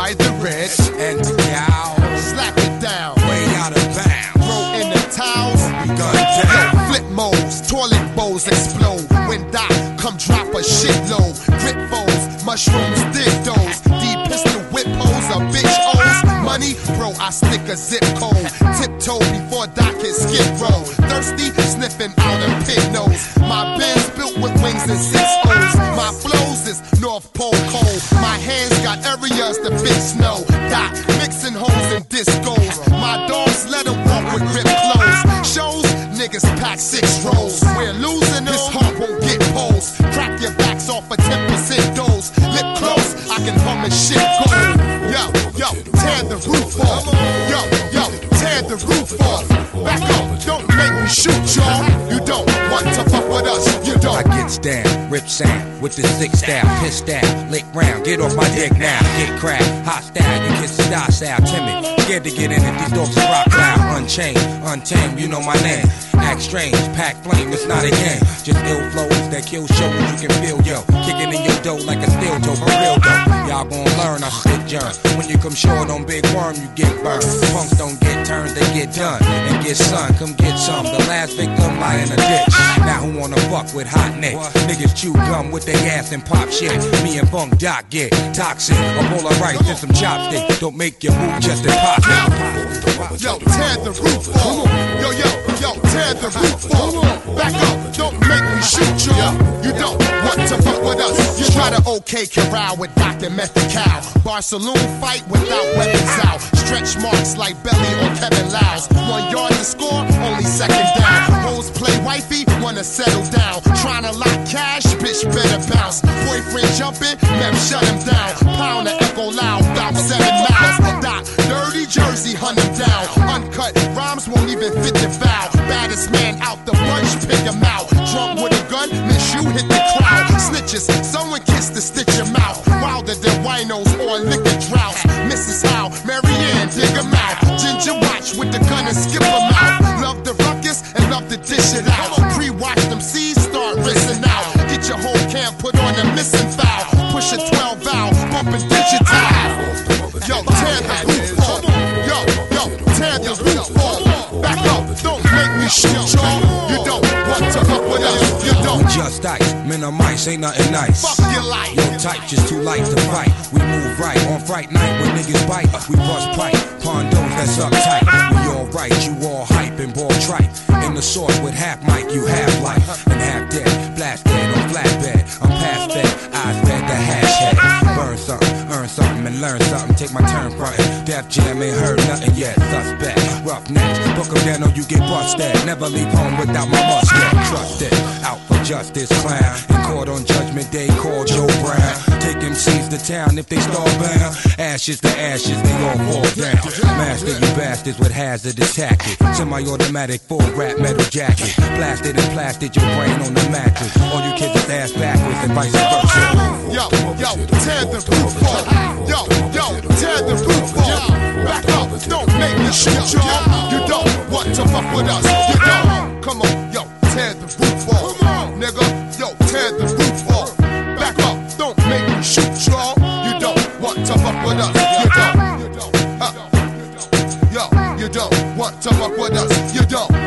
buy the red and the cow. Slap it down, way out of bounds. Throw in the towels, gun down. Yo, flip modes, toilet bowls explode. When Doc come drop a shitload. Grip foes, mushrooms, dildos. Deep pistol whip hoes, a bitch owes money, bro, I stick a zip code. Tiptoe before Doc hit skip roll. Thirsty, sniffing out a pit nose. My Benz built with wings and 6 O's. My flows is North Pole cold. My hands got areas to fit snow. Doc mixing hoes and discos. My dogs let them walk with ripped clothes. Shows, niggas pack 6 rolls. We're losing, this heart won't get posed. Crack your backs off a 10% dose. Lip close, I can hum and shit gold. Yo, tear the roof off. Yo, tear the roof off. Back up, don't make me shoot y'all. You don't want to fuck with us, you don't. I gets down, rip sound, with the 6 style, piss down, lick round, get off my dick now, get cracked, hostile, you kiss the style sound, timid, scared to get in it, these dogs is rock loud, unchained, untamed, you know my name, act strange, pack flame, it's not a game, just ill flows that kill shows, you can feel, yo, kicking in your dough like a steel toe, for real though, y'all gon' learn, I spit germ, when you come short on Big Worm, you get burned, punks don't get turned, they get done, and get sun, come get some, the last victim lie in a ditch, now who wanna fuck with hot neck, niggas chew gum with their ass and pop shit, me and Funk Doc get toxic, a bowl of rice and some chopsticks, don't make your move just impossible. Yo, tear the roof off. Yo, tear the roof off. Back up, don't make me shoot y'all. You don't want to fuck with us. You try to OK Corral with Dr. Methical. Barcelona fight without weapons out. Stretch marks like Belly or Kevin Lyles. 1 yard to score, only second down. Hoes play wifey, wanna settle down. Tryna lock cash, bitch better bounce. Boyfriend jumping, Mem shut him down. Pound the echo loud, about 7 miles. Doc, dirty Jersey, hunt him down. Uncut rhymes won't even fit the vow. Baddest man out the bunch, pick him out. Drunk with a gun, miss you hit the crowd. Snitches, someone kiss the stitch your mouth. Wilder than winos or liquor droughts. Mrs. Howe, Marianne, dig him out. Ginger watch with the gun and skip him out. Love the ruckus and love to dish it out. Pre-watch them seeds start racing out. Get your whole camp put on a missing foul. Push a 12 valve, bumping digital. Yo, tear the roof off. Yo, tear the roof off. Back up, don't make me shoot y'all. You don't want to fuck with us. You don't. Just ice, minimize, ain't nothing nice. Fuck your life. Your type just too light to fight. We move right on fright night when niggas bite. We bust pipe, condos that's uptight. We all right, you all hype and ball tripe. In the source with half mic, you half life and half dead. Blasted on flatbed, I'm past that. Eyes red, the hash head. Burn something, earn something and learn something. Take my turn frontin'. Def Jam ain't heard nothing yet. Suspect, rough necks, book 'em down or you get busted. Never leave home without my mustache. Trust it, out for justice, clown. In court on Judgment Day, call Joe Brown. Take MCs to town if they starbound. Ashes to ashes, they all fall down. Master you bastards with hazardous tactics. Semi-automatic full rap metal jacket. Blasted and plastered your brain on the mattress. All you kids is ass backwards and vice versa. Yo, tear the roof off. Yo, tear the roof off. Back up, don't make me shoot y'all. You don't want to fuck with us. You don't. Come on, yo, tear the roof off. Nigga, yo, tear the roof off. Back up, don't make me shoot y'all. You don't want to fuck with us. You don't. Yo, you don't want to fuck with us. You don't.